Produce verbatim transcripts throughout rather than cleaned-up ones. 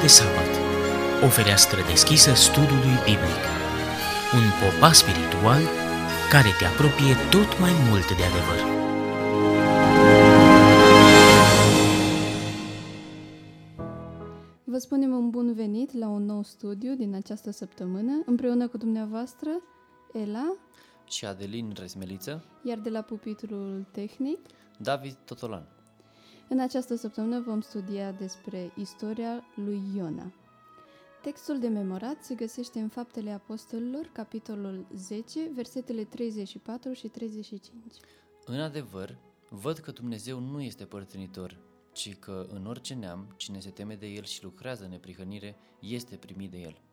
de sabat, o fereastră deschisă studiului biblic, un popas spiritual care te apropie tot mai mult de adevăr. Vă spunem un bun venit la un nou studiu din această săptămână, împreună cu dumneavoastră, Ela și Adelin Resmeliță, iar de la pupitrul tehnic, David Totolan. În această săptămână vom studia despre istoria lui Iona. Textul de memorat se găsește în Faptele Apostolilor, capitolul zece, versetele treizeci și patru și treizeci și cinci. În adevăr, văd că Dumnezeu nu este părtinitor, ci că în orice neam, cine se teme de El și lucrează în neprihănire, este primit de El.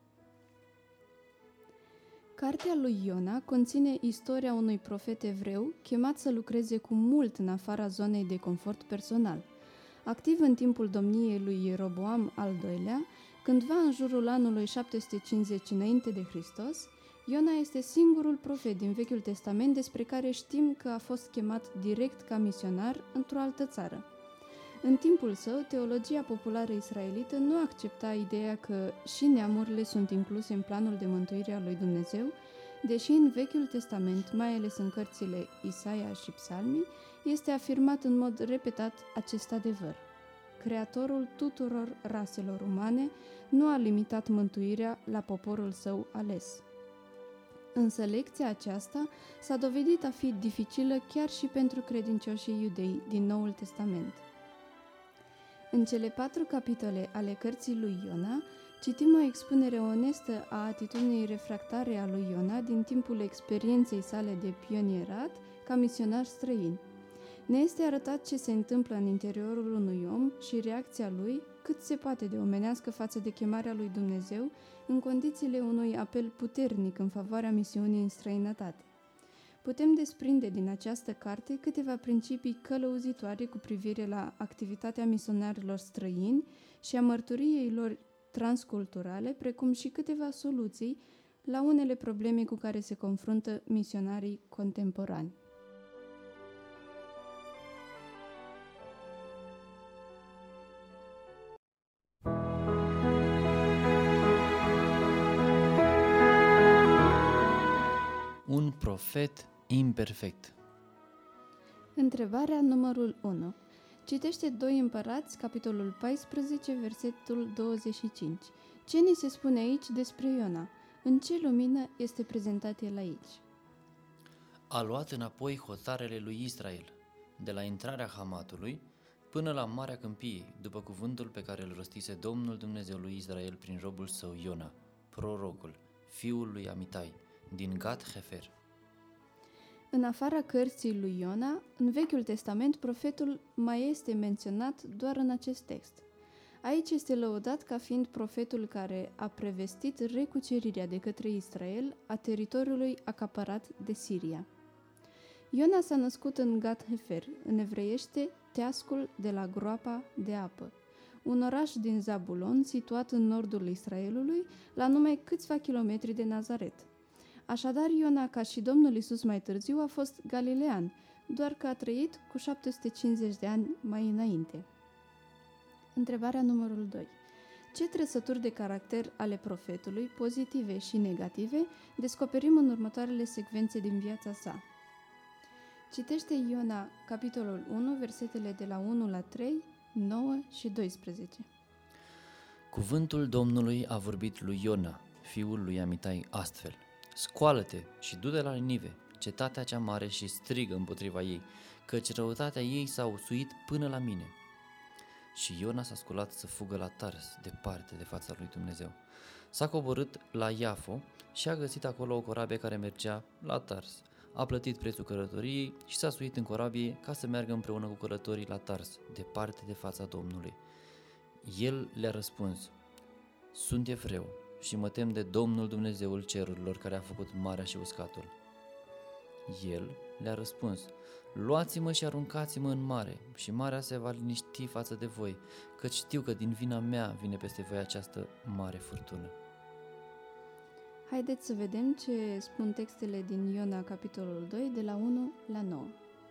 Cartea lui Iona conține istoria unui profet evreu chemat să lucreze cu mult în afara zonei de confort personal. Activ în timpul domniei lui Ieroboam al doilea, cândva în jurul anului șapte sute cincizeci înainte de Hristos, Iona este singurul profet din Vechiul Testament despre care știm că a fost chemat direct ca misionar într-o altă țară. În timpul său, teologia populară israelită nu accepta ideea că și neamurile sunt incluse în planul de mântuire a lui Dumnezeu, deși în Vechiul Testament, mai ales în cărțile Isaia și Psalmii, este afirmat în mod repetat acest adevăr. Creatorul tuturor raselor umane nu a limitat mântuirea la poporul său ales. Însă lecția aceasta s-a dovedit a fi dificilă chiar și pentru credincioșii iudei din Noul Testament. În cele patru capitole ale cărții lui Iona, citim o expunere onestă a atitudinii refractare a lui Iona din timpul experienței sale de pionierat ca misionar străin. Ne este arătat ce se întâmplă în interiorul unui om și reacția lui cât se poate de omenească față de chemarea lui Dumnezeu în condițiile unui apel puternic în favoarea misiunii în străinătate. Putem desprinde din această carte câteva principii călăuzitoare cu privire la activitatea misionarilor străini și a mărturiei lor transculturale, precum și câteva soluții la unele probleme cu care se confruntă misionarii contemporani. Un profet imperfect. Întrebarea numărul unu. Citește doi Împărați, capitolul paisprezece, versetul douăzeci și cinci. Ce ni se spune aici despre Iona? În ce lumină este prezentat el aici? A luat înapoi hotarele lui Israel, de la intrarea Hamatului până la Marea Câmpiei, după cuvântul pe care îl rostise Domnul Dumnezeu lui Israel prin robul său Iona, prorocul, fiul lui Amitai, din Gat-Hefer. În afara cărții lui Iona, în Vechiul Testament, profetul mai este menționat doar în acest text. Aici este lăudat ca fiind profetul care a prevestit recucerirea de către Israel a teritoriului acaparat de Siria. Iona s-a născut în Gat-Hefer, în evreiește teascul de la groapa de apă, un oraș din Zabulon situat în nordul Israelului, la numai câțiva kilometri de Nazaret. Așadar, Iona, ca și Domnul Iisus mai târziu, a fost galilean, doar că a trăit cu șapte sute cincizeci de ani mai înainte. Întrebarea numărul doi. Ce trăsături de caracter ale profetului, pozitive și negative, descoperim în următoarele secvențe din viața sa? Citește Iona, capitolul unu, versetele de la unu la trei, nouă și doisprezece. Cuvântul Domnului a vorbit lui Iona, fiul lui Amitai, astfel: Scoală-te și du-te la Ninive, cetatea cea mare, și strigă împotriva ei, căci răutatea ei s-a usuit până la mine. Și Iona s-a sculat să fugă la Tars, departe de fața lui Dumnezeu. S-a coborât la Iafo și a găsit acolo o corabie care mergea la Tars. A plătit prețul călătoriei și s-a suit în corabie ca să meargă împreună cu călătorii la Tars, departe de fața Domnului. El le-a răspuns: Sunt evreu și mă tem de Domnul Dumnezeul cerurilor, care a făcut marea și uscatul. El le-a răspuns: Luați-mă și aruncați-mă în mare, și marea se va liniști față de voi, căci știu că din vina mea vine peste voi această mare furtună. Haideți să vedem ce spun textele din Iona, capitolul doi, de la unu la nouă.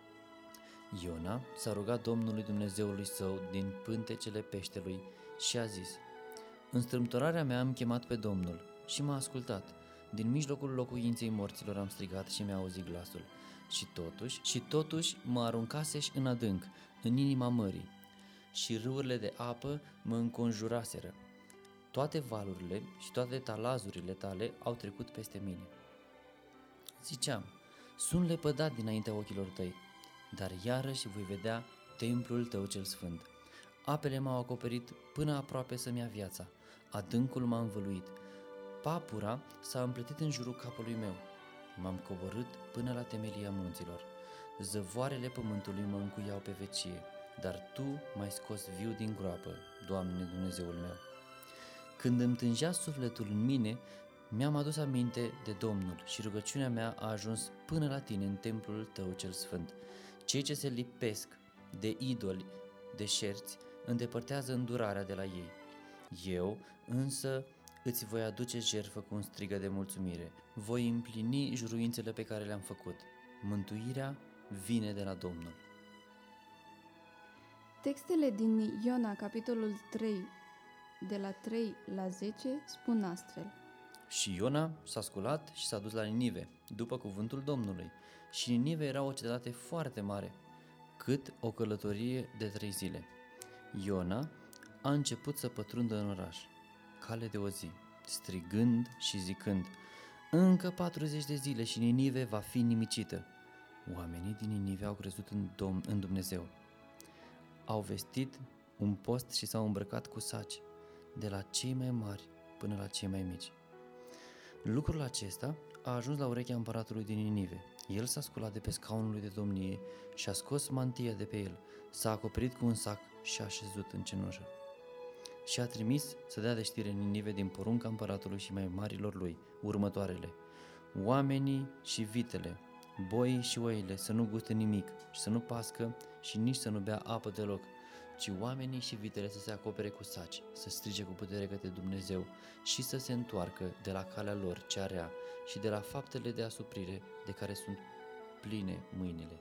Iona s-a rugat Domnului Dumnezeului său din pântecele peștelui și a zis: În strâmtorarea mea am chemat pe Domnul și m-a ascultat. Din mijlocul locuinței morților am strigat și mi-a auzit glasul. Și totuși, și totuși mă aruncaseși în adânc, în inima mării, și râurile de apă mă înconjuraseră. Toate valurile și toate talazurile tale au trecut peste mine. Ziceam, sunt lepădat dinaintea ochilor tăi, dar iarăși voi vedea templul tău cel sfânt. Apele m-au acoperit până aproape să-mi ia viața, adâncul m-a învăluit, papura s-a împletit în jurul capului meu, m-am coborât până la temelia munților, zăvoarele pământului mă încuiau pe vecie, dar Tu m-ai scos viu din groapă, Doamne Dumnezeul meu. Când îmi tângea sufletul în mine, mi-am adus aminte de Domnul și rugăciunea mea a ajuns până la Tine în templul Tău cel sfânt. Cei ce se lipesc de idoli, de șerți, îndepărtează îndurarea de la ei. Eu, însă, îți voi aduce jertfă cu un strigă de mulțumire. Voi împlini juruințele pe care le-am făcut. Mântuirea vine de la Domnul. Textele din Iona, capitolul trei, de la trei la zece, spun astfel. Și Iona s-a sculat și s-a dus la Ninive, după cuvântul Domnului. Și Ninive era o cetate foarte mare, cât o călătorie de trei zile. Iona a început să pătrundă în oraș, cale de o zi, strigând și zicând, încă patruzeci de zile și Ninive va fi nimicită. Oamenii din Ninive au crezut în, Dom- în Dumnezeu. Au vestit un post și s-au îmbrăcat cu saci, de la cei mai mari până la cei mai mici. Lucrul acesta a ajuns la urechea împăratului din Ninive. El s-a sculat de pe scaunul lui de domnie și a scos mantia de pe el, s-a acoperit cu un sac și a așezut în cenușă. Și a trimis să dea de știre Ninive din porunca împăratului și mai marilor lui următoarele: oamenii și vitele, boii și oile să nu guste nimic și să nu pască și nici să nu bea apă deloc, ci oamenii și vitele să se acopere cu saci, să strige cu putere către Dumnezeu și să se întoarcă de la calea lor cea rea și de la faptele de asuprire de care sunt pline mâinile.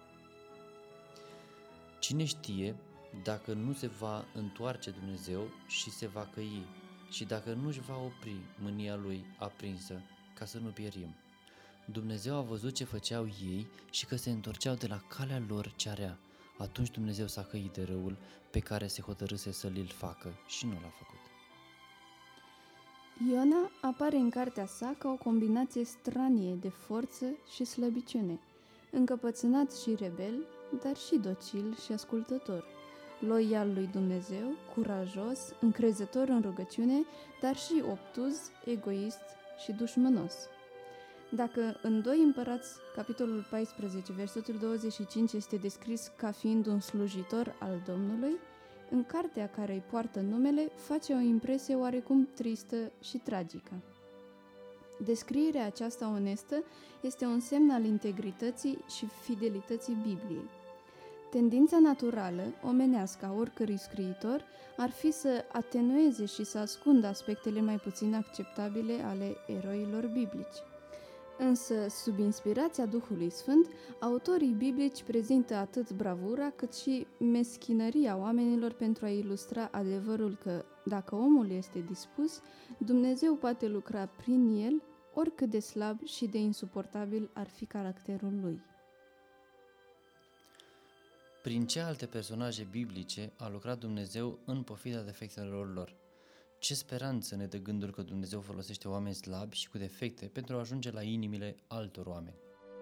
Cine știe dacă nu se va întoarce Dumnezeu și se va căi și dacă nu își va opri mânia Lui aprinsă ca să nu pierim. Dumnezeu a văzut ce făceau ei și că se întorceau de la calea lor cea rea. Atunci Dumnezeu s-a căit de răul pe care se hotărâse să l facă și nu l-a făcut. Iona apare în cartea sa ca o combinație stranie de forță și slăbiciune, încăpățânat și rebel, dar și docil și ascultător, loial lui Dumnezeu, curajos, încrezător în rugăciune, dar și obtuz, egoist și dușmănos. Dacă în doi Împărați, capitolul paisprezece, versetul douăzeci și cinci este descris ca fiind un slujitor al Domnului, în cartea care îi poartă numele face o impresie oarecum tristă și tragică. Descrierea aceasta onestă este un semn al integrității și fidelității Bibliei. Tendința naturală, omenească a oricărui scriitor, ar fi să atenueze și să ascundă aspectele mai puțin acceptabile ale eroilor biblici. Însă, sub inspirația Duhului Sfânt, autorii biblici prezintă atât bravura cât și meschinăria oamenilor pentru a ilustra adevărul că, dacă omul este dispus, Dumnezeu poate lucra prin el, oricât de slab și de insuportabil ar fi caracterul lui. Prin ce alte personaje biblice a lucrat Dumnezeu în pofida defectelor lor? Ce speranță ne dă gândul că Dumnezeu folosește oameni slabi și cu defecte pentru a ajunge la inimile altor oameni.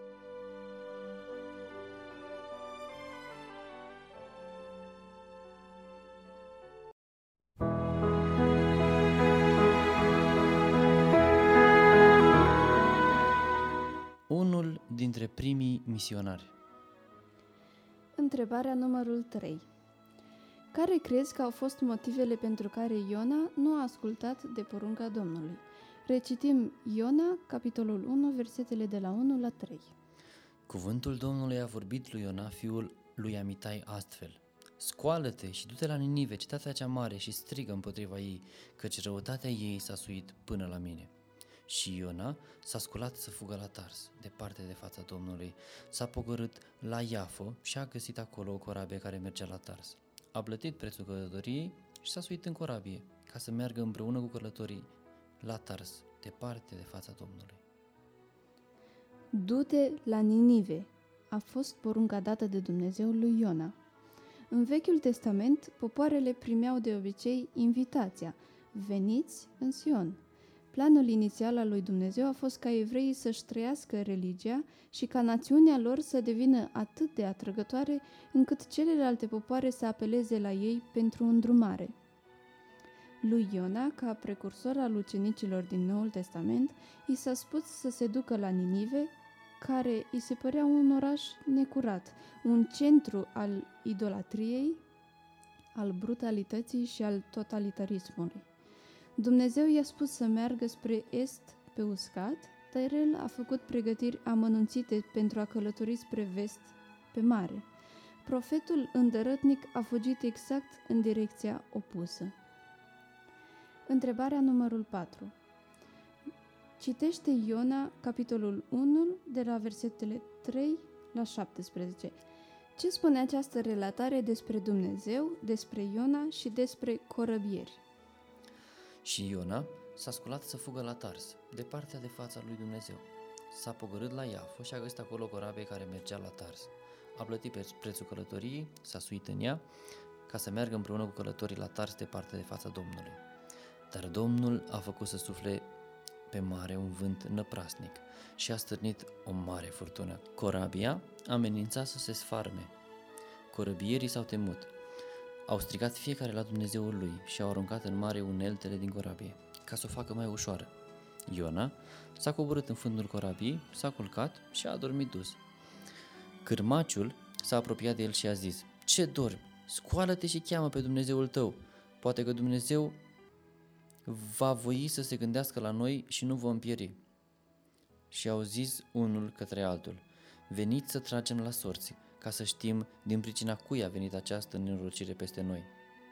Unul dintre primii misionari. Întrebarea numărul trei. Care crezi că au fost motivele pentru care Iona nu a ascultat de porunca Domnului? Recitim Iona, capitolul unu, versetele de la unu la trei. Cuvântul Domnului a vorbit lui Iona, fiul lui Amitai, astfel: scoală-te și du-te la Ninive, cetatea cea mare, și strigă împotriva ei, căci răutatea ei s-a suit până la mine. Și Iona s-a sculat să fugă la Tars, departe de fața Domnului. S-a pogorât la Iafo și a găsit acolo o corabie care mergea la Tars. A plătit prețul călătoriei și s-a suit în corabie ca să meargă împreună cu călătorii la Tars, departe de fața Domnului. Du-te la Ninive, a fost porunca dată de Dumnezeu lui Iona. În Vechiul Testament, popoarele primeau de obicei invitația, veniți în Sion. Planul inițial al lui Dumnezeu a fost ca evreii să-și trăiască religia și ca națiunea lor să devină atât de atrăgătoare încât celelalte popoare să apeleze la ei pentru îndrumare. Lui Iona, ca precursor al ucenicilor din Noul Testament, i s-a spus să se ducă la Ninive, care îi se părea un oraș necurat, un centru al idolatriei, al brutalității și al totalitarismului. Dumnezeu i-a spus să meargă spre est pe uscat, dar el a făcut pregătiri amănunțite pentru a călători spre vest pe mare. Profetul îndărătnic a fugit exact în direcția opusă. Întrebarea numărul patru. Citește Iona, capitolul unu, de la versetele trei la șaptesprezece. Ce spune această relatare despre Dumnezeu, despre Iona și despre corăbieri? Și Iona s-a sculat să fugă la Tars, de partea de fața lui Dumnezeu. S-a pogorât la Iafo și a găsit acolo o corabie care mergea la Tars. A plătit prețul călătoriei, s-a suit în ea, ca să meargă împreună cu călătorii la Tars, de partea de fața Domnului. Dar Domnul a făcut să sufle pe mare un vânt năprasnic și a stârnit o mare furtună. Corabia amenința să se sfarme. Corăbierii s-au temut. Au strigat fiecare la Dumnezeul lui și au aruncat în mare uneltele din corabie, ca să o facă mai ușoară. Iona s-a coborât în fundul corabiei, s-a culcat și a adormit dus. Cârmaciul s-a apropiat de el și a zis: „Ce dormi? Scoală-te și cheamă pe Dumnezeul tău. Poate că Dumnezeu va voi să se gândească la noi și nu vom pieri.” Și au zis unul către altul: „Veniți să tragem la sorți, ca să știm din pricina cui a venit această nenorocire peste noi.”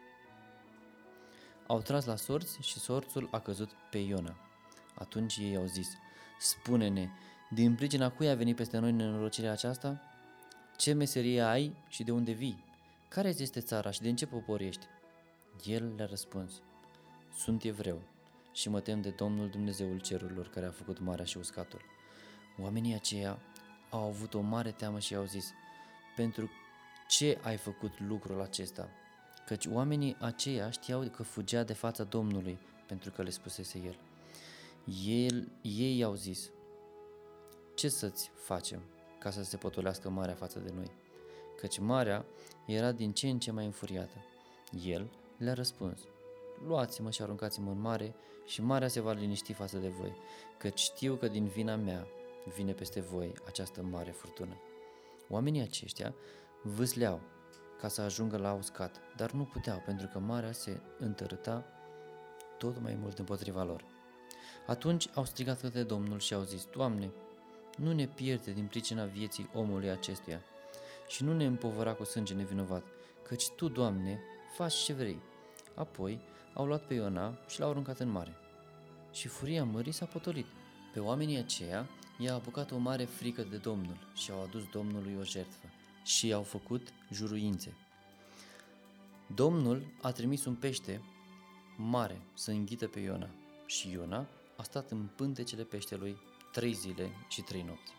Au tras la sorți și sorțul a căzut pe Iona. Atunci ei au zis: „Spune-ne, din pricina cui a venit peste noi nenorocirea aceasta? Ce meserie ai și de unde vii? Care este țara și din ce popor ești?” El le-a răspuns: „Sunt evreu și mă tem de Domnul Dumnezeul cerurilor, care a făcut marea și uscatul.” Oamenii aceia au avut o mare teamă și au zis: „Pentru ce ai făcut lucrul acesta?” Căci oamenii aceia știau că fugea de fața Domnului, pentru că le spusese el. el ei i-au zis: „Ce să-ți facem ca să se potolească marea față de noi?” Căci marea era din ce în ce mai înfuriată. El le-a răspuns: „Luați-mă și aruncați-mă în mare și marea se va liniști față de voi, căci știu că din vina mea vine peste voi această mare furtună.” Oamenii aceștia vâsleau ca să ajungă la uscat, dar nu puteau, pentru că marea se întărâta tot mai mult împotriva lor. Atunci au strigat către Domnul și au zis: „Doamne, nu ne pierde din pricina vieții omului acestuia și nu ne împovăra cu sânge nevinovat, căci Tu, Doamne, faci ce vrei.” Apoi au luat pe Iona și l-au aruncat în mare. Și furia mării s-a potolit. Pe oamenii aceia i-a apucat o mare frică de Domnul și au adus Domnului o jertfă și i-au făcut juruințe. Domnul a trimis un pește mare să înghită pe Iona și Iona a stat în pântecele peștelui trei zile și trei nopți.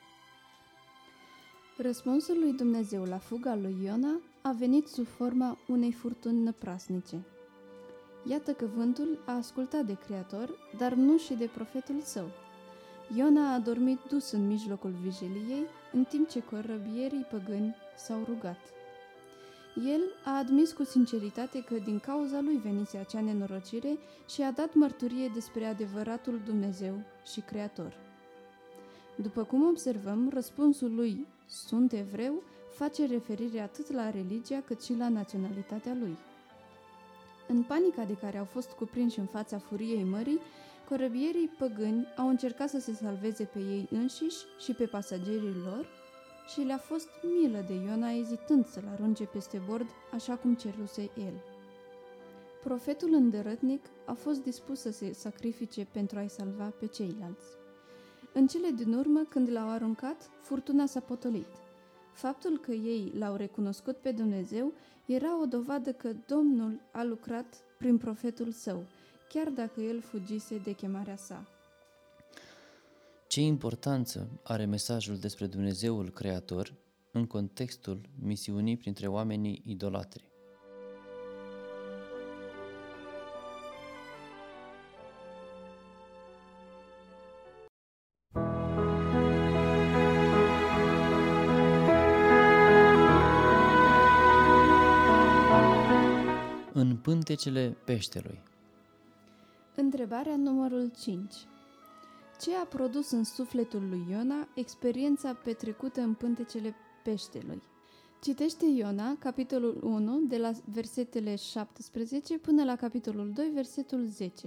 Răspunsul lui Dumnezeu la fuga lui Iona a venit sub forma unei furtuni năprasnice. Iată că vântul a ascultat de Creator, dar nu și de profetul său. Iona a dormit dus în mijlocul vijeliei, în timp ce corăbierii păgâni s-au rugat. El a admis cu sinceritate că din cauza lui venise acea nenorocire și a dat mărturie despre adevăratul Dumnezeu și Creator. După cum observăm, răspunsul lui „Sunt evreu” face referire atât la religia cât și la naționalitatea lui. În panica de care au fost cuprinși în fața furiei mării, corăbierii păgâni au încercat să se salveze pe ei înșiși și pe pasagerii lor și le-a fost milă de Iona, ezitând să-l arunce peste bord, așa cum ceruse el. Profetul îndărătnic a fost dispus să se sacrifice pentru a-i salva pe ceilalți. În cele din urmă, când l-au aruncat, furtuna s-a potolit. Faptul că ei l-au recunoscut pe Dumnezeu Era o dovadă că Domnul a lucrat prin profetul său, chiar dacă el fugise de chemarea sa. Ce importanță are mesajul despre Dumnezeul Creator în contextul misiunii printre oamenii idolatri? În pântecele peștelui. Întrebarea numărul cinci. Ce a produs în sufletul lui Iona experiența petrecută în pântecele peștelui? Citește Iona, capitolul unu, de la versetele șaptesprezece până la capitolul doi, versetul zece.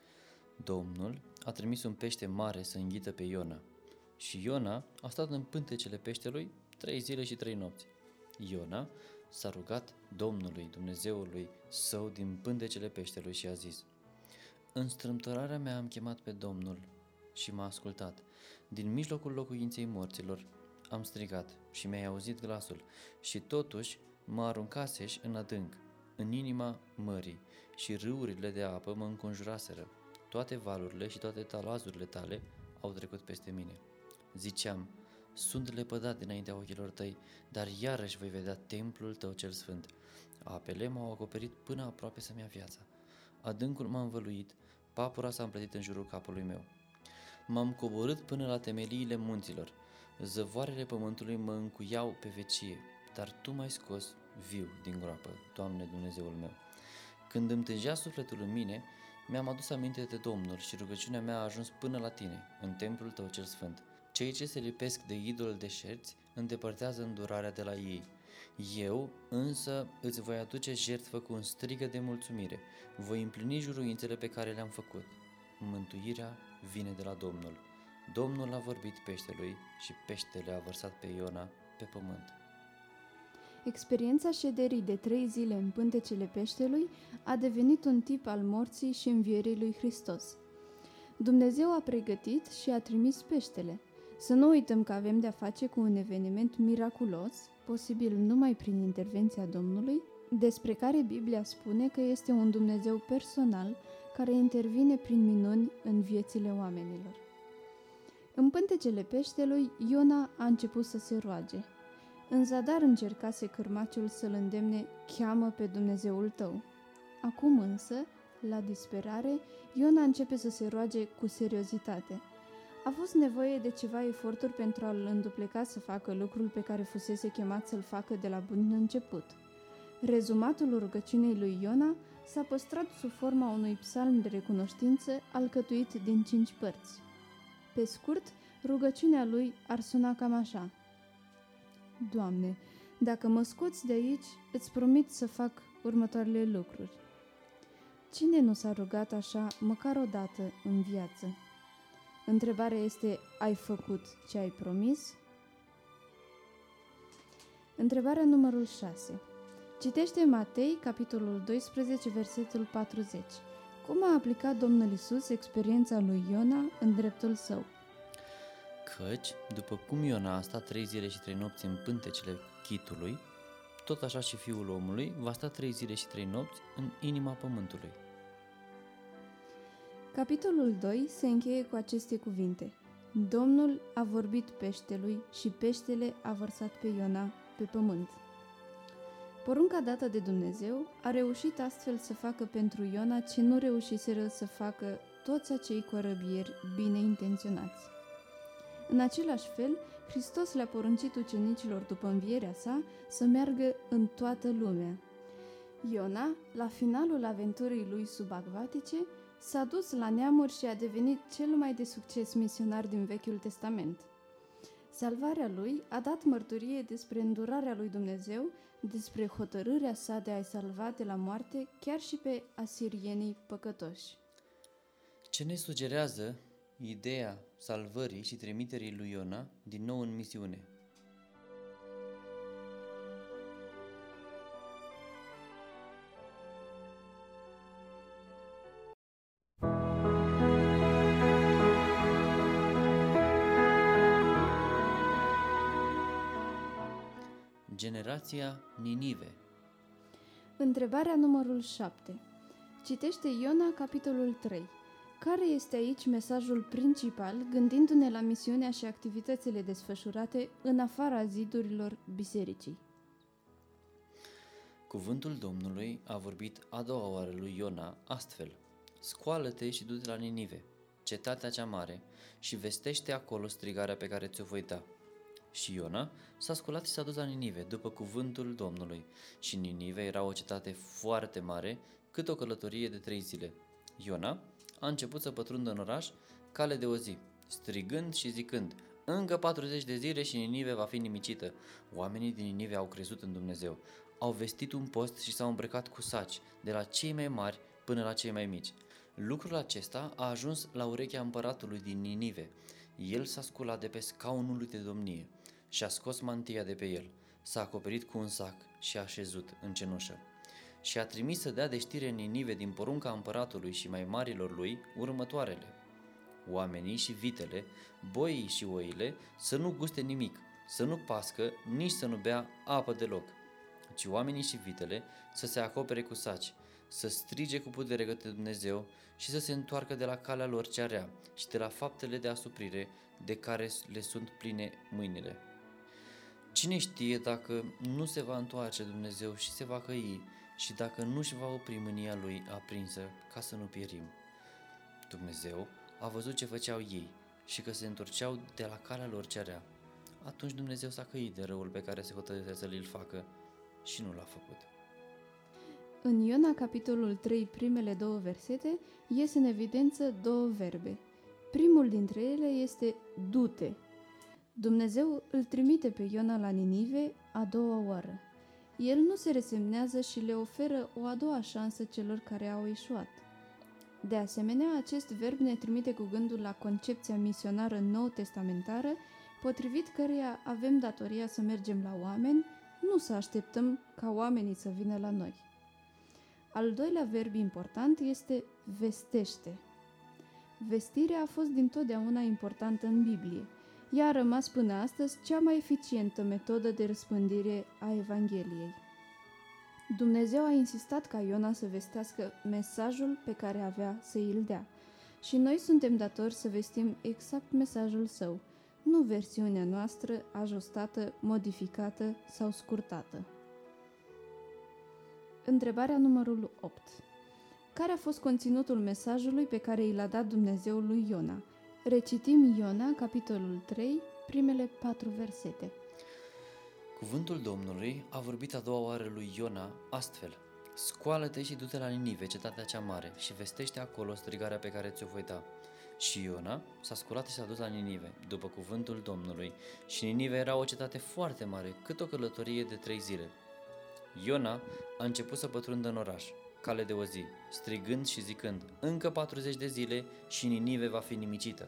Domnul a trimis un pește mare să înghită pe Iona și Iona a stat în pântecele peștelui trei zile și trei nopți. Iona s-a rugat Domnului, Dumnezeului său, din pântecele peștelui și a zis: În strâmtorarea mea am chemat pe Domnul și m-a ascultat. Din mijlocul locuinței morților am strigat și mi-ai auzit glasul și totuși mă aruncasești în adânc, în inima mării, și râurile de apă mă înconjuraseră. Toate valurile și toate talazurile tale au trecut peste mine. Ziceam: sunt lepădat dinaintea ochilor tăi, dar iarăși voi vedea templul tău cel sfânt. Apele m-au acoperit până aproape să-mi ia viața. Adâncul m-a învăluit, papura s-a împletit în jurul capului meu. M-am coborât până la temeliile munților, zăvoarele pământului mă încuiau pe vecie, dar Tu m-ai scos viu din groapă, Doamne Dumnezeul meu. Când îmi tângea sufletul în mine, mi-am adus aminte de Domnul și rugăciunea mea a ajuns până la Tine, în templul Tău cel sfânt. Cei ce se lipesc de idoli deșerți îndepărtează îndurarea de la ei. Eu însă îți voi aduce jertfă cu un strigă de mulțumire. Voi împlini juruințele pe care le-am făcut. Mântuirea vine de la Domnul. Domnul a vorbit peștelui și peștele a vărsat pe Iona pe pământ. Experiența șederii de trei zile în pântecele peștelui a devenit un tip al morții și învierii lui Hristos. Dumnezeu a pregătit și a trimis peștele. Să nu uităm că avem de-a face cu un eveniment miraculos, posibil numai prin intervenția Domnului, despre care Biblia spune că este un Dumnezeu personal care intervine prin minuni în viețile oamenilor. În pântecele peștelui, Iona a început să se roage. În zadar încercase cârmaciul să-l îndemne: cheamă pe Dumnezeul tău. Acum însă, la disperare, Iona începe să se roage cu seriozitate. A fost nevoie de ceva eforturi pentru a-l îndupleca să facă lucrul pe care fusese chemat să-l facă de la bun început. Rezumatul rugăciunii lui Iona s-a păstrat sub forma unui psalm de recunoștință alcătuit din cinci părți. Pe scurt, rugăciunea lui ar suna cam așa: Doamne, dacă mă scoți de aici, îți promit să fac următoarele lucruri. Cine nu s-a rugat așa măcar o dată în viață? Întrebarea este: ai făcut ce ai promis? Întrebarea numărul șase. Citește Matei, capitolul doisprezece, versetul patruzeci. Cum a aplicat Domnul Iisus experiența lui Iona în dreptul său? Căci, după cum Iona a stat trei zile și trei nopți în pântecele chitului, tot așa și Fiul omului va sta trei zile și trei nopți în inima pământului. Capitolul doi se încheie cu aceste cuvinte: Domnul a vorbit peștelui și peștele a vărsat pe Iona pe pământ. Porunca dată de Dumnezeu a reușit astfel să facă pentru Iona ce nu reușiseră să facă toți acei corăbieri bine intenționați. În același fel, Hristos le-a poruncit ucenicilor după învierea sa să meargă în toată lumea. Iona, la finalul aventurii lui subacvatice, s-a dus la neamuri și a devenit cel mai de succes misionar din Vechiul Testament. Salvarea lui a dat mărturie despre îndurarea lui Dumnezeu, despre hotărârea sa de a-i salva de la moarte chiar și pe asirienii păcătoși. Ce ne sugerează ideea salvării și trimiterii lui Iona din nou în misiune? Generația Ninive. Întrebarea numărul șapte. Citește Iona, capitolul trei. Care este aici mesajul principal, gândindu-ne la misiunea și activitățile desfășurate în afara zidurilor bisericii? Cuvântul Domnului a vorbit a doua oară lui Iona astfel: Scoală-te și du-te la Ninive, cetatea cea mare, și vestește acolo strigarea pe care ți-o voi da. Și Iona s-a sculat și s-a dus la Ninive, după cuvântul Domnului. Și Ninive era o cetate foarte mare, cât o călătorie de trei zile. Iona a început să pătrundă în oraș cale de o zi, strigând și zicând: încă patruzeci de zile și Ninive va fi nimicită. Oamenii din Ninive au crezut în Dumnezeu. Au vestit un post și s-au îmbrăcat cu saci, de la cei mai mari până la cei mai mici. Lucrul acesta a ajuns la urechea împăratului din Ninive. El s-a sculat de pe scaunul lui de domnie și a scos mantia de pe el, s-a acoperit cu un sac și a așezut în cenușă. Și a trimis să dea de știre în Ninive din porunca împăratului și mai marilor lui următoarele: oamenii și vitele, boii și oile să nu guste nimic, să nu pască, nici să nu bea apă deloc, ci oamenii și vitele să se acopere cu saci, să strige cu putere către Dumnezeu și să se întoarcă de la calea lor cea rea și de la faptele de asuprire de care le sunt pline mâinile. Cine știe dacă nu se va întoarce Dumnezeu și se va căi și dacă nu își va opri mânia lui aprinsă ca să nu pierim. Dumnezeu a văzut ce făceau ei și că se întorceau de la calea lor cea rea. Atunci Dumnezeu s-a căit de răul pe care se hotărâse să l facă și nu l-a făcut. În Iona, capitolul trei, primele două versete, ies în evidență două verbe. Primul dintre ele este du-te. Dumnezeu îl trimite pe Iona la Ninive a doua oară. El nu se resemnează și le oferă o a doua șansă celor care au eșuat. De asemenea, acest verb ne trimite cu gândul la concepția misionară nou-testamentară, potrivit căreia avem datoria să mergem la oameni, nu să așteptăm ca oamenii să vină la noi. Al doilea verb important este vestește. Vestirea a fost dintotdeauna importantă în Biblie. Ea a rămas până astăzi cea mai eficientă metodă de răspândire a Evangheliei. Dumnezeu a insistat ca Iona să vestească mesajul pe care avea să îl dea și noi suntem datori să vestim exact mesajul său, nu versiunea noastră ajustată, modificată sau scurtată. Întrebarea numărul opt. Care a fost conținutul mesajului pe care i l-a dat Dumnezeu lui Iona? Recitim Iona, capitolul trei, primele patru versete. Cuvântul Domnului a vorbit a doua oară lui Iona astfel: Scoală-te și du-te la Ninive, cetatea cea mare, și vestește acolo strigarea pe care ți-o voi da. Și Iona s-a sculat și s-a dus la Ninive, după cuvântul Domnului, și Ninive era o cetate foarte mare, cât o călătorie de trei zile. Iona a început să pătrundă în oraș, cale de o zi, strigând și zicând: încă patruzeci de zile și Ninive va fi nimicită.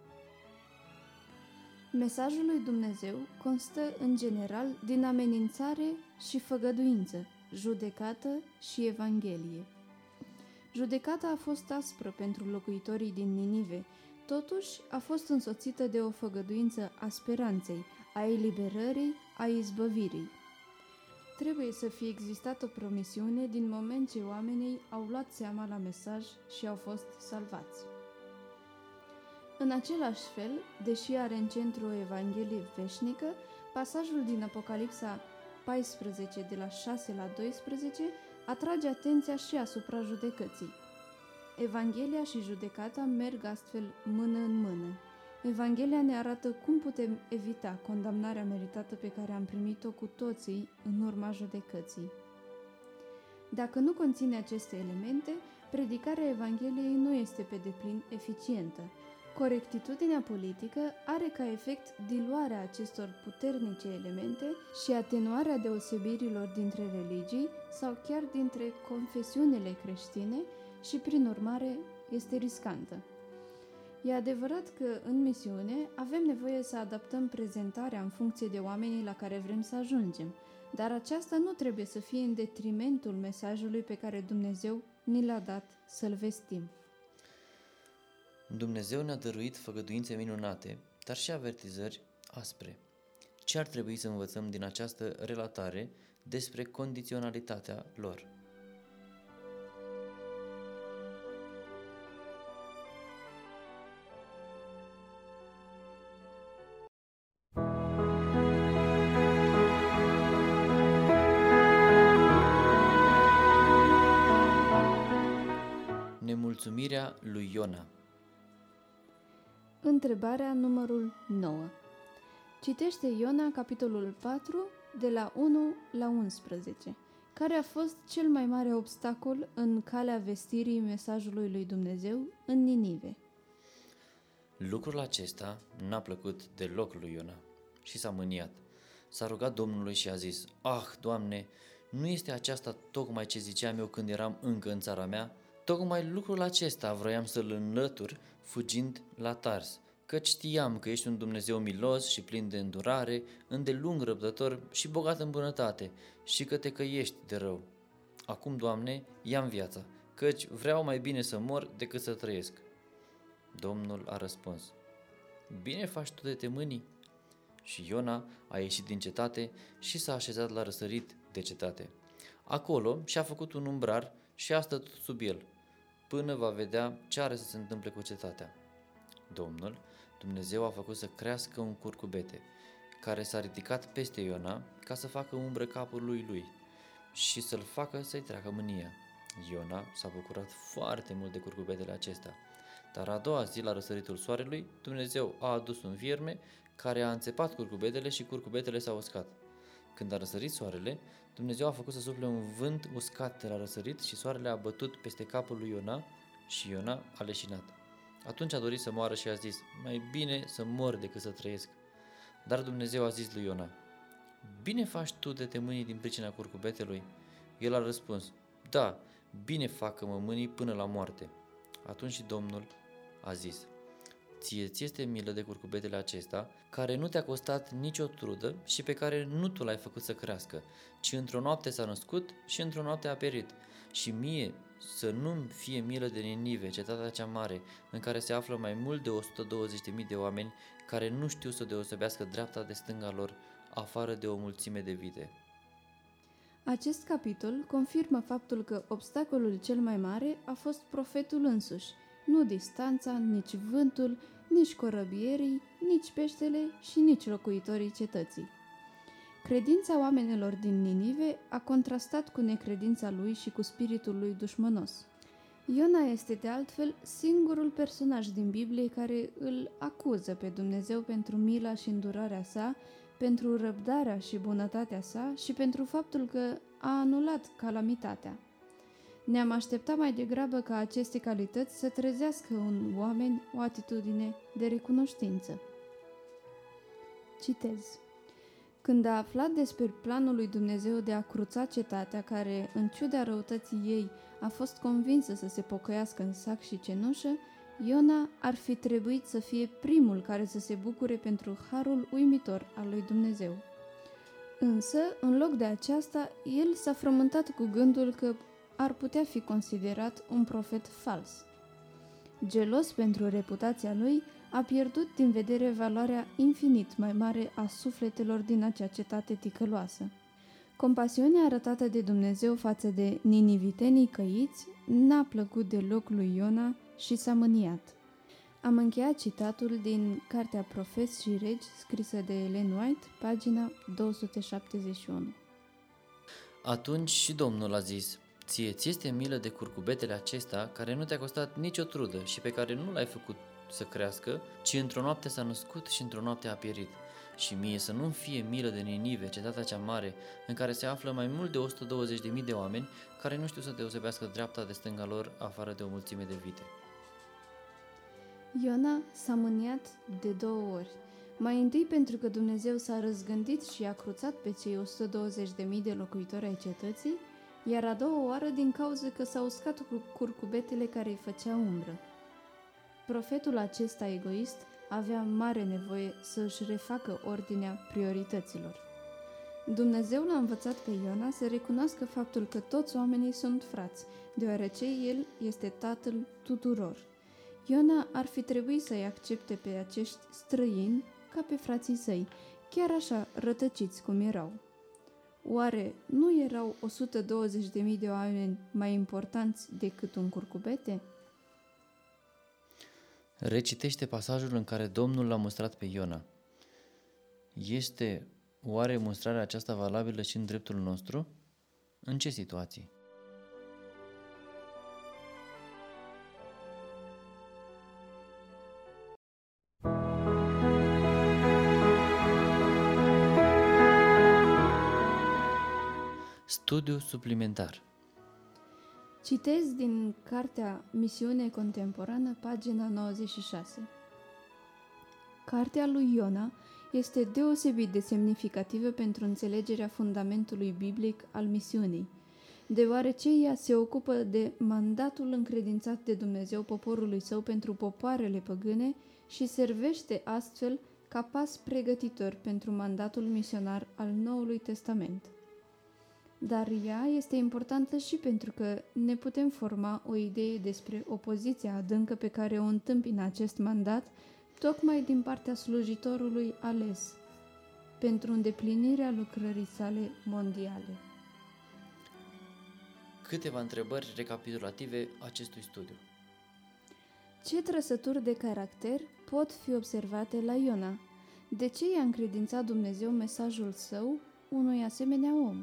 Mesajul lui Dumnezeu constă în general din amenințare și făgăduință, judecată și evanghelie. Judecata a fost aspră pentru locuitorii din Ninive, totuși a fost însoțită de o făgăduință a speranței, a eliberării, a izbăvirii. Trebuie să fie existat o promisiune din moment ce oamenii au luat seama la mesaj și au fost salvați. În același fel, deși are în centru o evanghelie veșnică, pasajul din Apocalipsa paisprezece, de la șase la doisprezece, atrage atenția și asupra judecății. Evanghelia și judecata merg astfel mână în mână. Evanghelia ne arată cum putem evita condamnarea meritată pe care am primit-o cu toții în urma judecății. Dacă nu conține aceste elemente, predicarea Evangheliei nu este pe deplin eficientă. Corectitudinea politică are ca efect diluarea acestor puternice elemente și atenuarea deosebirilor dintre religii sau chiar dintre confesiunile creștine și, prin urmare, este riscantă. E adevărat că, în misiune, avem nevoie să adaptăm prezentarea în funcție de oamenii la care vrem să ajungem, dar aceasta nu trebuie să fie în detrimentul mesajului pe care Dumnezeu ni l-a dat să-l vestim. Dumnezeu ne-a dăruit făgăduințe minunate, dar și avertizări aspre. Ce ar trebui să învățăm din această relatare despre condiționalitatea lor. Nemulțumirea lui Iona. Întrebarea numărul nouă. Citește Iona, capitolul patru, de la unu la unsprezece. Care a fost cel mai mare obstacol în calea vestirii mesajului lui Dumnezeu în Ninive? Lucrul acesta n-a plăcut deloc lui Iona și s-a mâniat. S-a rugat Domnului și a zis: Ah, Doamne, nu este aceasta tocmai ce ziceam eu când eram încă în țara mea? Tocmai lucrul acesta vroiam să-l înlătur fugind la Tars, căci știam că ești un Dumnezeu milos și plin de îndurare, îndelung răbdător și bogat în bunătate și că te căiești de rău. Acum, Doamne, ia-mi viața, căci vreau mai bine să mor decât să trăiesc. Domnul a răspuns: Bine faci tu de te mâni. Și Iona a ieșit din cetate și s-a așezat la răsărit de cetate. Acolo și-a făcut un umbrar și a stătut sub el, până va vedea ce are să se întâmple cu cetatea. Domnul, Dumnezeu, a făcut să crească un curcubete, care s-a ridicat peste Iona ca să facă umbră capului lui și să-l facă să-i treacă mânia. Iona s-a bucurat foarte mult de curcubetele acestea, dar a doua zi, la răsăritul soarelui, Dumnezeu a adus un vierme care a înțepat curcubetele și curcubetele s-au uscat. Când a răsărit soarele, Dumnezeu a făcut să sufle un vânt uscat de la răsărit și soarele a bătut peste capul lui Iona și Iona a leșinat. Atunci a dorit să moară și a zis: Mai bine să mor decât să trăiesc. Dar Dumnezeu a zis lui Iona: Bine faci tu de te mâni din pricina curcubetelui? El a răspuns: Da, bine fac că mă mâni până la moarte. Atunci și Domnul a zis: Ție ți este milă de curcubetele acesta, care nu te-a costat nicio trudă și pe care nu tu l-ai făcut să crească, ci într-o noapte s-a născut și într-o noapte a perit. Și mie să nu-mi fie milă de Ninive, cetatea cea mare, în care se află mai mult de o sută douăzeci de mii de oameni care nu știu să deosebească dreapta de stânga lor, afară de o mulțime de vite. Acest capitol confirmă faptul că obstacolul cel mai mare a fost profetul însuși, nu distanța, nici vântul, nici corăbierii, nici peștele și nici locuitorii cetății. Credința oamenilor din Ninive a contrastat cu necredința lui și cu spiritul lui dușmănos. Iona este de altfel singurul personaj din Biblie care îl acuză pe Dumnezeu pentru mila și îndurarea sa, pentru răbdarea și bunătatea sa și pentru faptul că a anulat calamitatea. Ne-am așteptat mai degrabă ca aceste calități să trezească în oameni o atitudine de recunoștință. Citez. Când a aflat despre planul lui Dumnezeu de a cruța cetatea, care, în ciuda răutății ei, a fost convinsă să se pocăiască în sac și cenușă, Iona ar fi trebuit să fie primul care să se bucure pentru harul uimitor al lui Dumnezeu. Însă, în loc de aceasta, el s-a frământat cu gândul că ar putea fi considerat un profet fals. Gelos pentru reputația lui, a pierdut din vedere valoarea infinit mai mare a sufletelor din acea cetate ticăloasă. Compasiunea arătată de Dumnezeu față de ninivitenii căiți n-a plăcut deloc lui Iona și s-a mâniat. Am încheiat citatul din Cartea Profeți și Regi, scrisă de Ellen White, pagina două sute șaptezeci și unu. Atunci și Domnul a zis: Ție ți este milă de curcubetele acesta, care nu te-a costat nicio trudă și pe care nu l-ai făcut să crească, ci într-o noapte s-a născut și într-o noapte a pierit. Și mie să nu-mi fie milă de Ninive, cetatea cea mare, în care se află mai mult de o sută douăzeci de mii de oameni, care nu știu să deosebească dreapta de stânga lor, afară de o mulțime de vite. Iona s-a mâniat de două ori. Mai întâi pentru că Dumnezeu s-a răzgândit și a cruțat pe cei o sută douăzeci de mii de locuitori ai cetății, iar a doua oară din cauza că s-au uscat curcubetele care îi făcea umbră. Profetul acesta egoist avea mare nevoie să își refacă ordinea priorităților. Dumnezeu l-a învățat pe Iona să recunoască faptul că toți oamenii sunt frați, deoarece el este tatăl tuturor. Iona ar fi trebuit să-i accepte pe acești străini ca pe frații săi, chiar așa rătăciți cum erau. Oare nu erau o sută douăzeci de mii de oameni mai importanți decât un curcubete? Recitește pasajul în care Domnul l-a mustrat pe Iona. Este oare mustrarea aceasta valabilă și în dreptul nostru? În ce situații? Studiu suplimentar. Citez din cartea Misiune Contemporană, pagina nouăzeci și șase. Cartea lui Iona este deosebit de semnificativă pentru înțelegerea fundamentului biblic al misiunii, deoarece ea se ocupă de mandatul încredințat de Dumnezeu poporului său pentru popoarele păgâne și servește astfel ca pas pregătitor pentru mandatul misionar al Noului Testament. Dar ea este importantă și pentru că ne putem forma o idee despre opoziția adâncă pe care o întâmpină acest mandat tocmai din partea slujitorului ales pentru îndeplinirea lucrării sale mondiale. Câteva întrebări recapitulative acestui studiu. Ce trăsături de caracter pot fi observate la Iona? De ce i-a încredințat Dumnezeu mesajul său unui asemenea om?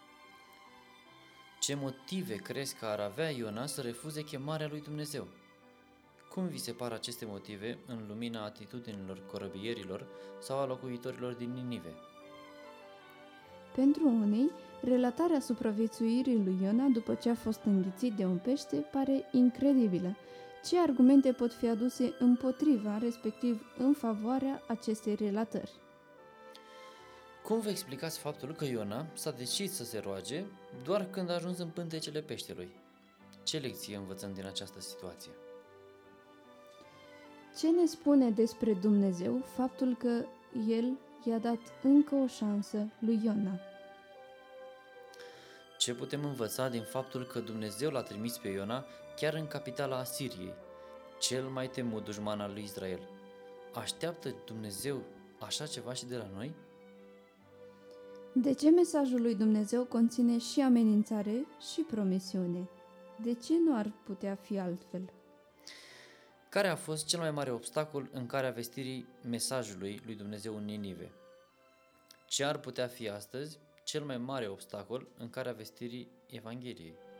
Ce motive crezi că ar avea Iona să refuze chemarea lui Dumnezeu? Cum vi se par aceste motive în lumina atitudinilor corăbierilor sau a locuitorilor din Ninive? Pentru unii, relatarea supraviețuirii lui Iona după ce a fost înghițit de un pește pare incredibilă. Ce argumente pot fi aduse împotriva, respectiv în favoarea acestei relatări? Cum vă explicați faptul că Iona s-a decis să se roage doar când a ajuns în pântecele peștelui? Ce lecție învățăm din această situație? Ce ne spune despre Dumnezeu faptul că El i-a dat încă o șansă lui Iona? Ce putem învăța din faptul că Dumnezeu l-a trimis pe Iona chiar în capitala Asiriei, cel mai temut dușman al lui Israel? Așteaptă Dumnezeu așa ceva și de la noi? De ce mesajul lui Dumnezeu conține și amenințare și promisiune? De ce nu ar putea fi altfel? Care a fost cel mai mare obstacol în calea vestirii mesajului lui Dumnezeu în Ninive? Ce ar putea fi astăzi cel mai mare obstacol în calea vestirii Evangheliei?